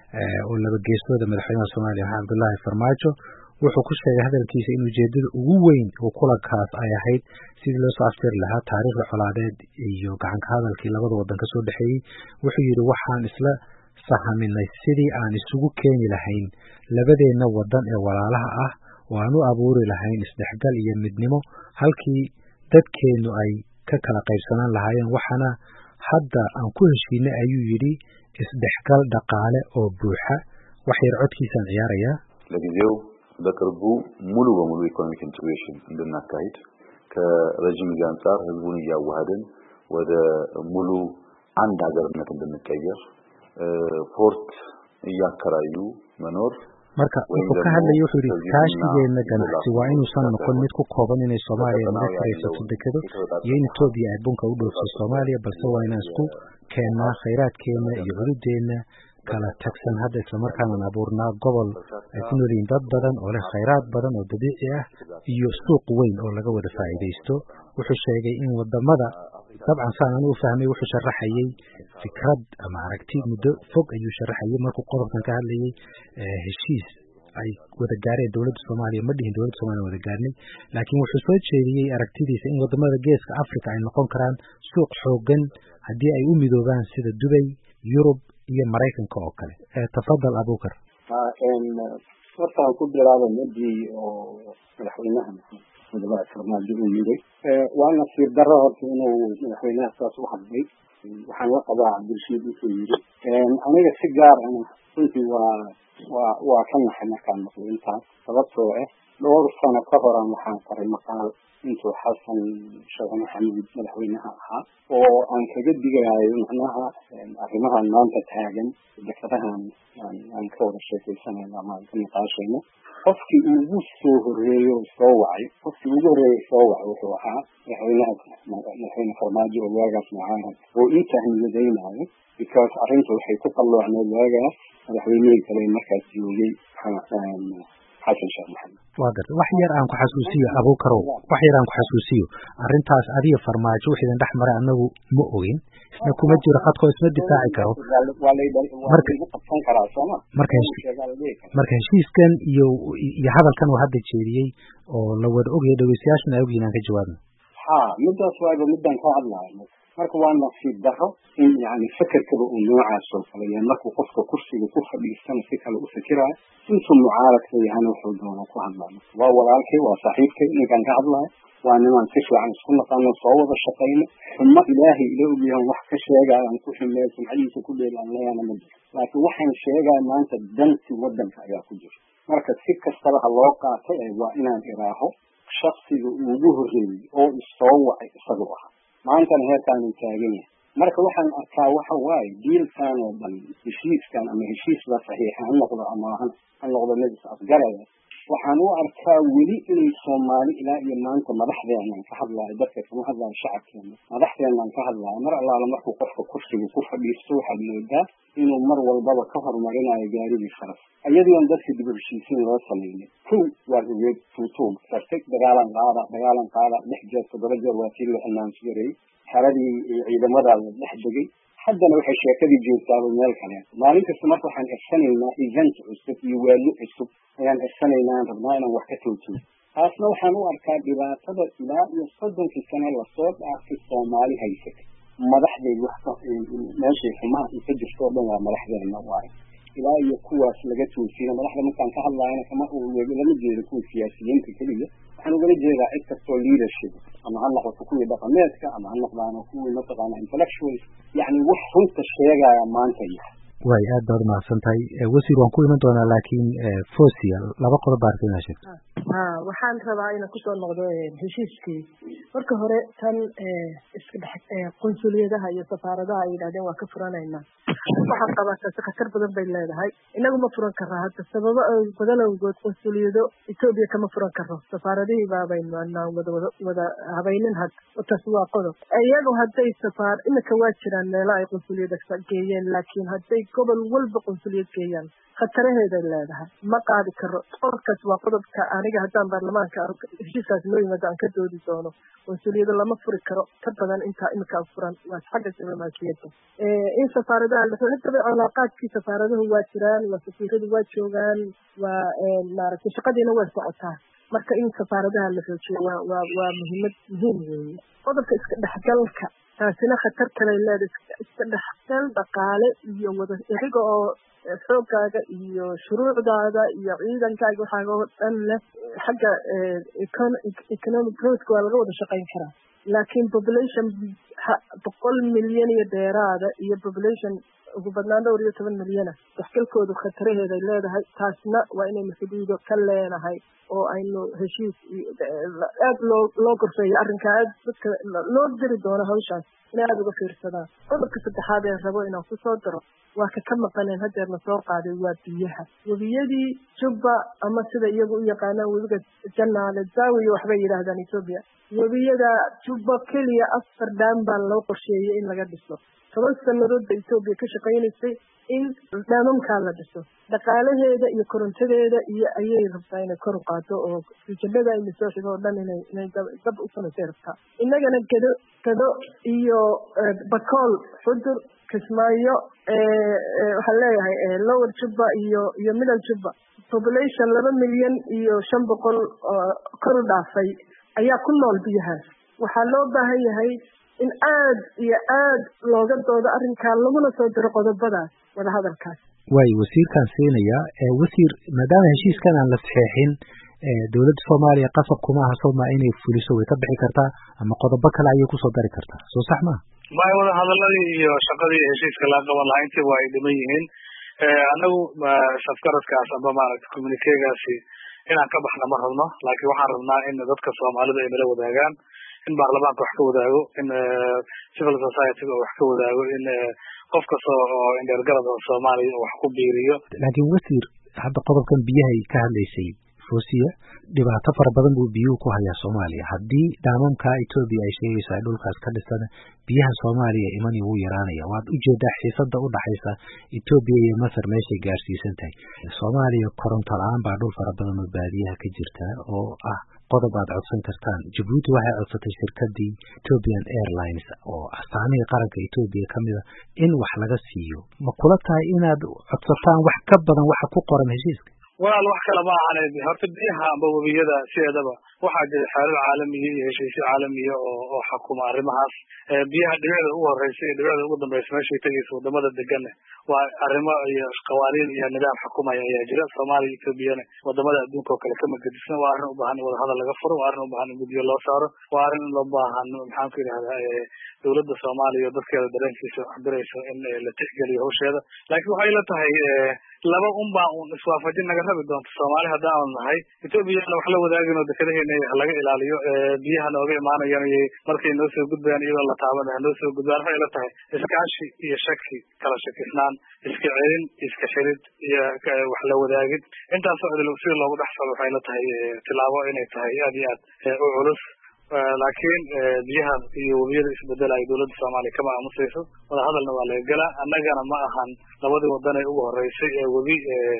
oo laba geesooda madaxweynaha soomaaliya maxamed cabdullaahi farmaajo wuxuu ku sheegay hadalkiisa in ujeedada ugu weyn oo kulankaas ay ahayd sidii loo soo afjari lahaa taariikhda colaadeed iyo gacanka hadalkii labada waddan kasoo dhexeeyey wuxuu yidhi waxaan isla sahaminay sidii aan isugu keeni lahayn labadeenna waddan ee walaalaha ah oo aan u abuuri lahayn isdhexgal iyo midnimo halkii dadkeennu ay ka kala qaybsanaan lahaayeen waxaana hadda aan ku heshiinay ayuu yidhi isdhexgal dhaqaale oo buuxa wax yar codkiisaan ciyaarayaa ለጊዜው በቅርቡ ሙሉ በሙሉ ኢኮኖሚክ ኢንቴግሬሽን እንድናካሂድ ከረጅም ጊዜ አንጻር ህዝቡን እያዋሃደን ወደ ሙሉ አንድ ሀገርነት እንድንቀየር ፖርት እያከራዩ መኖር marka wuxuu ka hadlayay wuxuu yidhi iskaashigeena ganacsi waa inuusan noqon mid ku kooban inay soomaaliya naga karaysato dekado iyo in etoobiya ay bunka u dhoofso soomaaliya balse waa inaan isku keennaa khayraadkeena iyo cududeenna kala tagsan hadda islamarkaanaan abuurnaa gobol ay ku nool yihiin dad badan oo leh khayraad badan oo dabiici ah iyo suuq weyn oo laga wada faa'iidaysto wuxuu sheegay in wadamada dabcan saan anu u fahmay wuxuu sharaxayey fikrad ama aragti muddo fog ayuu sharaxayey markuu qodobkan ka hadlayey heshiis ay wada gaareen dowladda Soomaaliya ma dhihin dowladda Soomaaliya wada gaarnay laakiin wuxuu soo jeediyey aragtidiisa in wadamada geeska Afrika ay noqon karaan suuq xoogan haddii ay u midoobaan sida Dubai, Yurub iyo Mareykanka oo kale. Tafadal Abuukar. ah en horta ku bilaabo madii oo madaxweynaha madaxweynaha Farmaajo uu yiri ee waana sir darro horta inuu madaxweynaha taas u hadlay waxaan la qabaa Cabdirashiid uu yiri een aniga si gaar ah runtii waa waa waa ka naxay markaan maqlay intaas sababtoo ah dhowr sano ka hor waxaan qoray maqaal intuu Xasan Sheekh Maxamed madaxweynaha ahaa oo aan kaga digayo macnaha arrimaha maanta taagan dekadahan aan ka wada sheekaysanayna ama ka naqaashayna qofkii ugu soo horeeyo soo wacay qofkii ugu horeeyo soo wacay wuxuu ahaa madaxweynaha madaxweyne Farmaajo oo waagaas macaan oo inta himladaynayo because arrintu waxay ku qalloocneed waagaas madaxweynihii kale markaas joogay Xasan Sheekh Maxamed. waa garta wax yar aan ku xasuusiyo Abuukarow wax yar aan ku xasuusiyo arrintaas adiga Farmaajo wixii dhex maray anagu ma ogin isna kuma jiro khadko isma difaaci karo marka qabsan karaa Soomaa marka marka heshiiskan iyo iyo hadalkan uu hadda jeediyay oo la wada ogyahay dhageystayaashana ay ogyihiin aan ka jawaabno ha midaas waa middan ka hadlaayno marka waa nasiib darro in yani fakarkaba uu noocaas oo kale yahay markuu qofka kursiga ku fadhiisana si kale u fikiraayo intuu mucaaradka yahay wuxuu doono ku hadlaayo waa walaalkay waa saaxiibkay ninkan ka hadlaayo waa niman si fiican isku naqaano soo wada shaqeyno xuma ilaahay ila ogyahay wax ka sheegaya aan ku xumeeyo sumcadiisa ku dheelaan leeyana ma jiro laakiin waxaan sheegaa maanta danti wadanka ayaa ku jira marka si kastaba ha loo qaato waa inaan iraaho shakhsiga ugu horeeyay oo isoo wacay isagu ahaa maantana heerkaan uu taagan yahay marka waxaan arkaa waxa waaye diilkan oo dhan heshiiskan ama heshiis la saxiixa ha noqdo ama ha noqdo mid afgaraya waxaan u arkaa weli inay Soomaali ilaa iyo maanta madaxdeena ka hadlaayo dadka kama hadlaayo shacabkeena madaxdeena ka hadlaayo mar allaala markuu qofka kursiga ku fadhiisto waxaad moodaa inuu mar walbaba ka horumarinayo gaarigii faras ayadoo dadka dib u heshiisiin loo sameeyay kow waa ujeed tuutug sartay dagaalan qaada dagaalan qaada lix jeer toddoba jeer waa tii la announceyay xaradii ciidamada dhex degay haddana waxay sheekadii joogtaa meel kale maalin kasta marka waxaan egsanaynaa event cusub iyo weelo cusub ayaan egsanaynaa rabnaa inaan wax ka toojino taasna waxaan u arkaa dhibaatada ilaa iyo soddonkii sano lasoo dhaafay Soomaali haysatay madaxdeedu wax ka meeshay xumaan ka jirto oo dhan waa madaxdeena waaye ilaa iyo kuwaas laga toosiyo madaxda markaan ka hadlayna kama uu lama jeedo kuwa siyaasiyiinta kaliya waxaan uga jeedaa cid kastoo leadership ama ha noqoto kuwii dhaqameedka ama ha noqdaan kuwii mataqaana intellectuals yani wax runta sheegaya maanta yahay way aad baad mahadsan tahay wasiir waan ku iman doonaa laakiin Fosia laba qodob baa arkayna sheegta ha waxaan rabaa inaan ku soo noqdo heshiiskii marka hore tan iska dhex qunsuliyadaha iyo safaaradaha ay yiraahdeen waa ka furanaynaa waxaan qabaa khatar badan bay leedahay inagu ma furan karraa hadda sababo badan awgood qunsuliyado Ethiopia kama furan karro safaaradihii baabayna wada wada habaynin had taas waa qodob iyagu hadday safaar imika waa jiraan meelo ay qunsuliyada ka geeyeen laakiin hadday gobol walba qunsuliyad geeyaan khataraheeda leedahay ma qaadi karo qodobkaas waa qodobka aniga haddaan baarlamaanka heshiiskaas loo yimaado aan ka doodi doono qunsuliyada lama furi karo ka badan intaa imika furan waa xagga diblomaasiyadda in safaaradaha hadaba calaaqaadkii safaaradahu waa jiraan waa safiiradu waa joogaan waa maaragtay shaqadiina waa socotaa marka in safaaradaha la xoojiyo waa waa waa muhiimad muhiim weeye qodobka iska dhexgalka taasina khatar kale leedahay iska dhexgal dhaqaale iyo wada iyaga oo xoogaaga iyo shuruucdaada iyo ciidankaaga waxaaga oo dhan leh xagga economic growth waa laga wada shaqayn karaa laakiin population boqol milyan iyo dheeraada iyo population ugu badnaan dhowr iyo toban milyana daxgalkoodu khataraheeda ay leedahay taasna waa inaynu xuduudo ka leenahay oo aynu heshiis aad loo loo gorfeeyo arrinka aad dadka loo diri doono hawshaas in aad uga fiirsadaan qodobka saddexaad ee rabo inaan kusoo daro waa ka ka maqaneen hadeer la soo qaaday waa biyaha webiyadii Jubba ama sida iyagu u yaqaanaan webiga Janaale Zaawiyo waxbay yiraahdaan Ethiopia webiyada Jubba kaliya afar dam baa loo qorsheeyay in laga dhiso toban sanadood Ethiopia ka shaqeynaysay in daamamka la dhiso dhaqaalaheeda iyo korontadeeda iyo ayay rabtaa inay kor u qaado oo jannada ay soo xigo dhan inay inay dab u sameeyaan innagana gado gado iyo bakool xudur kismaayo ee waxa leeyahay lower Jubba iyo iyo middle Jubba population laba milyan iyo shan boqol kor u dhaafay ayaa ku nool biyahaas. waxaa loo baahan yahay in aad iyo aad looga doodo arrinkaa laguna soo diro qodobadaas wada hadalkaas. way wasiirkan siinaya ee wasiir maadaama heshiiskan aan la saxeexin dawladda Soomaaliya qasab kuma aha Soomaaliya inay fuliso way ka bixi kartaa ama qodobo kale ayay ku soo dari kartaa soo sax ma ma wada hadalladii iyo shaqadii heshiiska la qaban lahayn intii waa ay dhiman yihiin anagu safkaradkaas amba maaragtay communique-gaasi inaan ka baxna ma rabno laakiin waxaan rabnaa in dadka Soomaalida ay nala wadaagaan in baarlamaanka wax ka wadaago in civil society wax ka wadaago in qof kasta oo indhergarada Soomaaliya wax ku biiriyo. laakiin wasiir hadda qodobkan biyaha ka hadlaysay Foosiya dhibaato fara badan buu biyuhu ku hayaa Soomaaliya haddii daamamka Ethiopia ay sheegaysaa dhulkaas ka dhisan biyaha Soomaaliya imani wuu yaraanaya waad u jeedaa xiisada u dhaxaysa Ethiopia iyo Masar meeshay gaarsiisan tahay Soomaaliya koronto la'aan baa dhul fara badan oo baadiyaha ka jirta oo ah qodob aad codsan kartaan Djibouti waxay codsatay shirkadii Ethiopian Airlines oo astaamihii qaranka Ethiopia kamida in wax laga siiyo ma kula tahay inaad codsataan wax ka badan waxa ku qoran heshiiska walaal wax kale ma ahan horta biyaha amba wabiyada sideedaba waxaa jira xeerar caalamiya iyo heshiisyo caalamiya oo oo xukuma arrimahaas biyaha dhibicda ugu horeysa iyo dhibicda ugu dambeysa meeshay tagaysa wadamada degan waa arrimo iyo qawaaniin iyo nidaam xukumaya ayaa jira Soomaaliya iyo Ethiopia wadamada adduunka oo kale kama gadisna waa arrin u baahan wada hadal laga furo waa arrin u baahan in guddiyo loo saaro waa arrin loo baahan maxaan ku yiraahdaa dawladda Soomaaliya dadkeeda dareenkiisa waxbaraysa in la tixgeliyo hawsheeda laakiin waxay la tahay laba un baa un iswaafajin naga rabi doonto Soomaaliya haddaan nahay Ethiopia wax la wadaagino dekadaheena laga ilaaliyo biyaha nooga imaanayaan markay noo soo gudbaan iyadoo la taaban noo soo gudbaan waxay la tahay iskaashi iyo shaki kala shakisnaan iska celin iska xirid iyo wax la wadaagid intaas oo idil si loogu dhaxsado waxay la tahay tilaabo inay tahay aad iyo aad u culus laakiin biyaha iyo wabiyada isbedelay dawladda Soomaaliya kama aamusayso wada hadalna waa laga galaa annagana ma ahan labadii wadan ee ugu horeysay ee wabi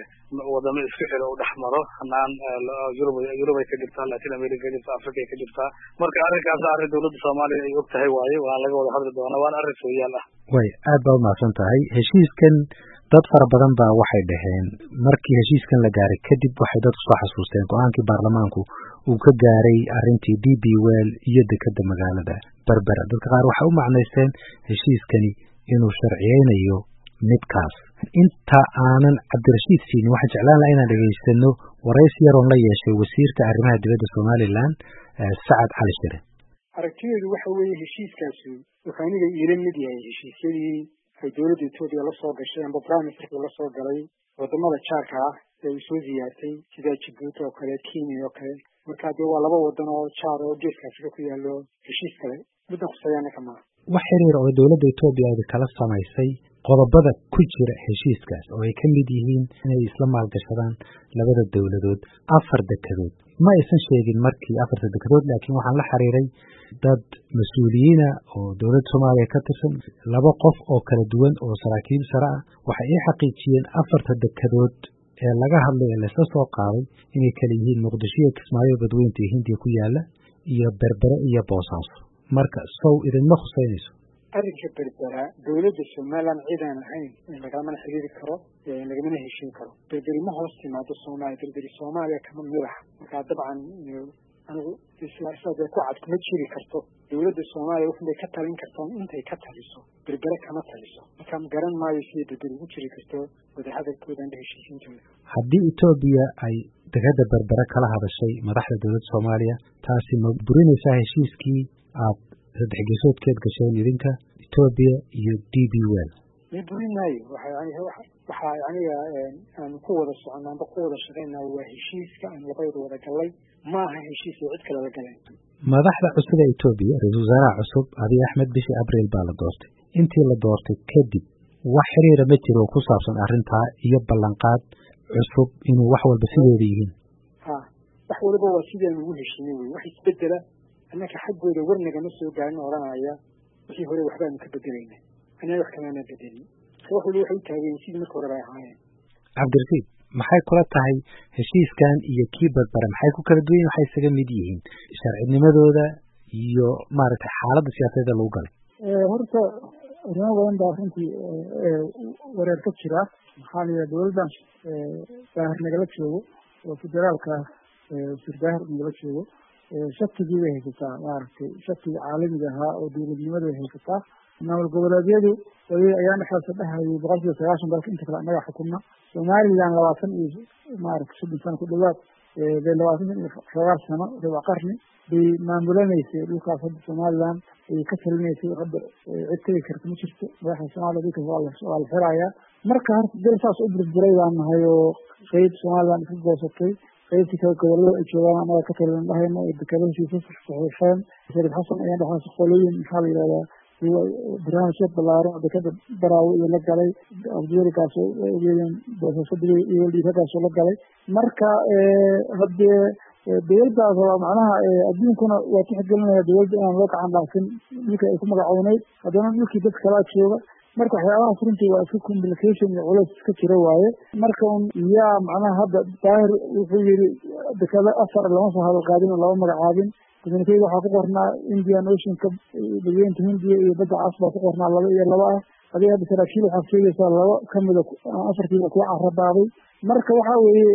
wadamo isku xiro u dhaxmaro hanaan Yurub Yurub ay ka jirtaa Latin America ka jirtaa Africa ka jirtaa marka arrinkaas arrin dawladda Soomaaliya ay og tahay waaye waa laga wada hadli doonaa waan arrin soo yaal ah way aad baa mahadsan tahay heshiiskan dad fara badan baa waxay dhaheen markii heshiiskan la gaaray kadib waxay dadku soo xasuusteen go'aankii baarlamaanku uu ka gaaray arrintii D B Well iyo dekada magaalada Berbera dadka qaar waxay u macnaysteen heshiiskani inuu sharciyeynayo midkaas inta aanan Cabdirashiid siin waxa jeclaan lahaa inaan dhageysano waraysi yar oo la yeeshay wasiirka arrimaha dibadda Soomaaliland Saad Cali Shire aragtiyeedu waxa weeye heshiiskaasi wuxuu aniga iila mid yahay heshiisyadii ay dawladda Ethiopia la soo gashay amba Prime Minister la soo galay wadamada jaarka ah ee uu soo ziyaartay sida Djibouti oo kale Kenya oo kale marka dee waa laba wadan oo jaar oo geeska Afrika ku yaalo heshiis kale midna khusayana kama wax xiriir oo dawladda Ethiopia ay kala samaysay qodobada ku jira heshiiskaas oo ay ka mid yihiin inay isla maalgashadaan labada dawladood afar dekadood ma aysan sheegin markii afarta dekadood laakiin waxaan la xiriiray dad mas'uuliyiina oo dawladda Soomaaliya ka tirsan laba qof oo kala duwan oo saraakiil sare ah waxay ay xaqiijiyeen afarta dekadood ee laga hadlay ee la soo qaaday inay kala yihiin Muqdisho iyo Kismaayo badweynta Hindiya ku yaala iyo Berbera iyo Boosaaso marka soo idinma khuseynayso arrinka Berbera dawladda Soomaaliland ciidan ahayn in lagama xiriiri karo ee lagama heshiin karo Berbera ma hoos timaado Soomaaliya Berbera Soomaaliya kama madax marka dabcan anigu siyaasada ku cad kuma jiri karto dawladda Soomaaliya waxay ka talin kartaa intay ka taliso Berbera kama taliso marka ma garan maayo si Berbera ugu jiri karto wada hadalkooda aan heshiisiintooda haddii Ethiopia ay dekada Berbera kala hadashay madaxda dawladda Soomaaliya taasi ma burinaysaa heshiiskii aad saddex geesoodkeed gasheen idinka Ethiopia iyo D B Well ma burinayo waxa yani waxa yani aan ku wada soconaa amba ku wada shaqeynaa waa heshiiska aan labada wada galay ma aha heshiis cid kale la galay madaxda cusub ee Ethiopia ra'iisul wasaaraha cusub Abiy Ahmed bishii Abriil baa la doortay intii la doortay kadib wax xiriir ma jiro ku saabsan arrinta iyo ballanqaad cusub inuu wax walba sideeda yihiin ha wax walba waa sideen ugu heshiinay way wax isbedela annaka xaggooda warnaga ma soo gaarin oranaya wixii hore waxba aan ka bedelaynaa anaa wax kale ma bedelin wax walba waxay taageen sidii markii hore ay ahaayeen Cabdirashiid maxay kula tahay heshiiskan iyo kii Berbera maxay ku kala duwan waxay isaga mid yihiin sharcinimadooda iyo maaragtay xaaladda siyaasadeed lagu galay ee horta arrimaha badan baa runtii wareer ka jira maxaa la yidhaha dawladdan daahir nagala joogo oo federaalka wasiir daahir nagala joogo shakigii bay haysataa maaragtay shakiga caalamiga ahaa oo dawladnimada bay haysataa maamul goboleedyadu wali ayaan dhexdaasa dhehayay boqol kiiba sagaashan dalka inta kale annaga xukunna somaliland labaatan iyo maaragtay soddon sano ku dhawaad bay labaatan iyo sagaal sano rubac qarni bay maamulanaysay dhulkaas hadda somaliland ay ka talinaysay hadda cid tegi karta ma jirto madaxda soomaaliya dhulkaas waa la waa la xirayaa marka horta dal saas u burburay baan nahay oo qeyb somaliland iska goosatay qaybtii kale gobolada ay joogaan anaga ka talin dhahayna ee dekedahiisa saxiixeen shariif xasan ayaan dhexdaas qolooyin maxaa la yidhahdaa barnaamijyad ballaaran oo dekeda baraawo iyo la galay abdiwelikaas ogeeyeen boosaasadii iyo dhiiradaasoo la galay marka haddee dawladdaas waa macnaha adduunkuna waa tixgelinaya dawladda inaan loo gacan dhaafin dhulkii ay ku magacowneyd haddana dhulkii dad kalaa jooga marka waxyaabahaas runtii waa iska complication iyo culays iska jira waaye marka un yaa macnaha hadda daahir wuxuu yidhi dekado afar lama soo hadalqaadin oo lama magacaabin communicate waxaa ku qornaa indian oceanka badweynta hindiya iyo badda cas baa ku qornaa laba iyo laba ah adiga hadda saraakiil waxaad sheegaysaa laba kamida afartiiba kuwa carabaaday marka waxaa weeye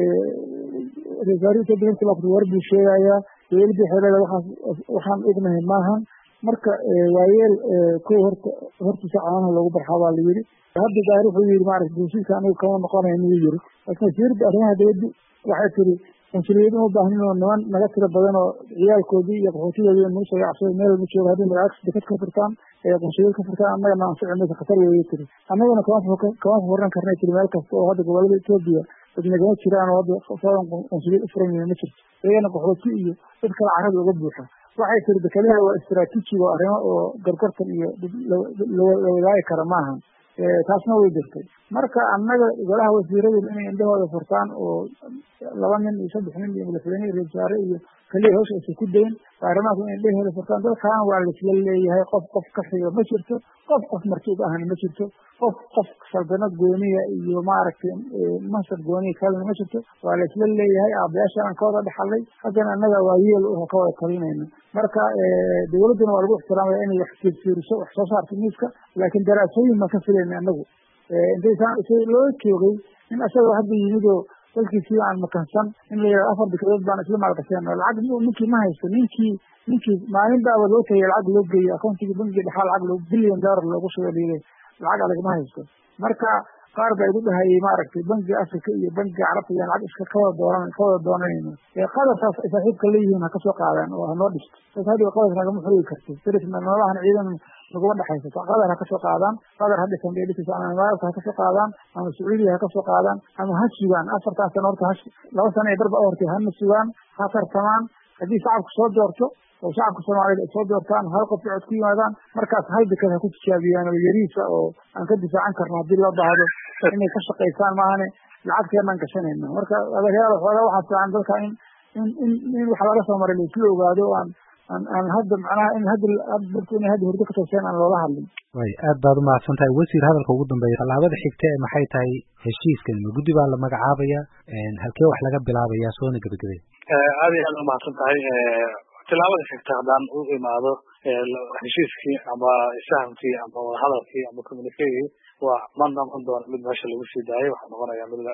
resaarita dawladda war buu sheegayaa dawladda waxay leedahay waxaas waxaan ognahay maahan marka waayeel kow horta hortiisa caanaha loogu barxaa baa la yidhi hadda daahir wuxuu yidhi maaragta heshiiska anigu kama noqonayo miyuu yiri laakiin wasiirada arrimaha dawladdu waxay tiri konsuliyad uma baahnin oo niman naga tiro badan oo ciyaalkoodii iyo qaxootidoodii nagu soo yacsada meel ma joogo haddii magacaagsi dekad ka furtaan ee konsuliyad ka furtaan annagana anfici maysa khatar weeye tiri annagana kama kama furan karnay tiri meel kasta oo hadda gobolada etoobiya dad nagama jiraan oo hadda soodan konsuliyad u furan yihiin ma jirto iyagana qaxooti iyo dad kale carada uga buuxa waxay tiri dekadaha waa istaraatiiji oo arrimo oo gorgortan iyo la wadaagi kara maahan taasna way jirtay marka annaga golaha wasiiradu inay indhahooda furtaan oo laba nin iyo saddex nin iyo madaxweyne iyo ra-iisul wasaare iyo kaliya hawsha aysan ku dayn baarlamaanku inay indhahooda furtaan dalkan waa laisla leeyahay qof qof ka xiga ma jirto qof qof martuub ahna ma jirto qof qof saldanad gooniya iyo maaragtay mansab gooniya kalena ma jirto waa laisla leeyahay aabayaasha aan ka wada dhexalay haddana annaga waa yeel oo ka wada talinayna marka dawladduna waa lagu ixtiraamaya inay wax fiirfiiriso wax soo saarto miiska laakiin daraasooyin baan ka filayna annagu intaysaan si loo joogay in asagoo hadda yimid oo dalkiisii aan makansan in la yidhahdo afar dekedood baan isla maalgasheen lacag ninkii ma haysto ninkii ninkii maalin baaba loo tagay lacag loo geeyey akoontigii bankiga dhexaa lacag loo billion dollar loogu shuba liiday lacag adag ma haysto marka qaar baa igu dhahayay maaragtay bankiga africa iyo bankiga carabta iyo lacag iska kawada dooran kawada doonanayno qadarkaas ay saaxiibka leeyihiin ha kasoo qaadaan oo hanoo dhisto bas hadda qadarka nagama xurigi karto darisna noolahan ciidan naguma dhexaysato qadar ha kasoo qaadaan qadar ha dhisan bay dhisaysa ama imaaraadka ha kasoo qaadaan ama sacuudiya ha kasoo qaadaan ama ha sugaan afartaas sano horta ha laba sano ee darba hortay hana sugaan ha tartamaan haddii shacabku soo doorto oo shacabka soomaaliyed ay soo doortaan hal qof cod ku yimaadaan markaas hal deked ha ku tijaabiyaan oo yariisa oo aan ka difaacan karno haddii loo baahdo inay ka shaqaysaan maahane lacagteenaan gashanayna marka adagayaal xoogaa waxaa fiican dalka in in in in waxa laga soo maray laisla ogaado o aan aan aan hadda macnaha in hadda dadku inay hadda hurdo ka tooseen aan loola hadlin way aad baad umahadsan tahay wasiir hadalka ugu dambeeya tallaabada xigta ee maxay tahay heshiiskan ma guddi baa la magacaabaya halkee wax laga bilaabaya soona gebagabay aad iyo aad umahadsan tahay tilaabada xigta haddaan u imaado heshiiskii ama isfahamkii ama wadahadalkii ama communicagii waa ma noqon doona mid meesha lagu sii daayay waxaa noqonaya mid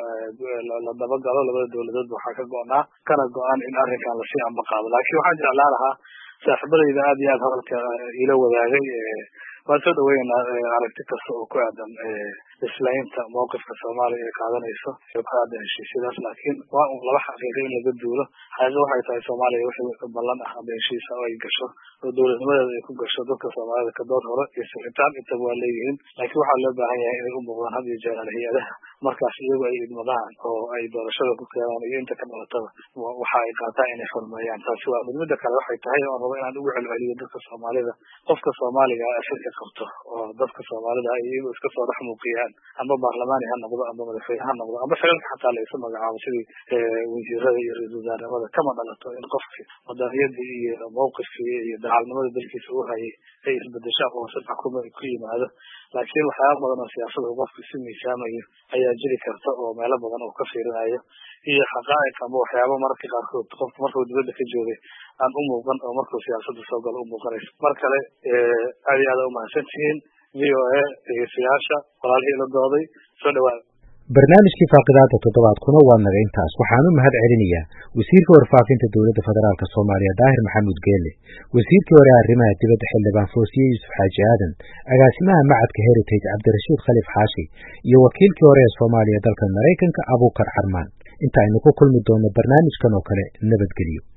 la dabagalo labada dawladood waxaa ka go-naa kana go-aan in arrinkan lasii ambaqaado laakiin waxaan jeclaan lahaa saaxiibadayda aad iyo aad hadalka ila wadaagay waan soo dhaweynaa aragti kasta oo ku aadan islaynta mawqifka soomaaliya ay qaadanayso ee ku aadan heshiisyadaas laakiin waa un laba xaqiiqo in laga duulo xaqiiqo waxay tahay soomaaliya wixii ballan ah ama heshiis oo ay gasho oo dawladnimadeeda ay ku gasho dadka soomaalida ka dood hore iyo sixitaan intaba waa leeyihiin laakiin waxaa loo baahan yahay inay u muuqdaan had iyo jeer hay-adaha markaas iyagu ay idmadaan oo ay doorashada ku keenaan iyo inta ka dhalataba waxa ay qaataan inay xurmeeyaan taasi waa mid mida kale waxay tahay oo rabo inaan ugu celceliyo dadka soomaalida qofka soomaaliga afirka qabto oo dadka soomaalida ay iyagu iska soo dhex muuqiyaan ama baarlamaani ha noqdo ama madaxweyne ha noqdo ama xilalka xataa la isu magacaabo sidii wasiirada iyo ra-iisul wasaarnimada kama dhalato in qofki wadaniyadii iyo mawqifkii iyo dacalnimada dalkiisa u hayay ay isbedeshaan oo saddex kuma ku yimaado laakiin waxyaaba badan oo siyaasada qofku si miisaamayo ayaa jiri karta oo meelo badan oo ka fiirinayo iyo xaqaa'iq ama waxyaaba mararka qaarkood qofku markuu dibadda ka joogay aan u muuqan oo markuu siyaasada soo galo u muuqanayso mar kale aad iyo aad umahadsan tihiin v o a dhegeystayaasha walaalihii la dooday soo dhawaada barnaamijkii faaqidaada toddobaadkuna waa naga intaas. waxaan u mahad celinayaa wasiirka warfaafinta dowladda federaalk Soomaaliya Daahir Maxamuud Geelle, wasiirkii hore arrimaha dibadda xildhibaan Foosiye Yuusuf Xaaji Aadan, agaasimaha macadka Heritage Cabdirashiid Khaliif Xaashi, iyo wakiilkii hore ee Soomaaliya dalka Mareykanka Abuukar Carmaan. inta aynu ku kulmi doono barnaamijkan oo kale, nabadgelyo.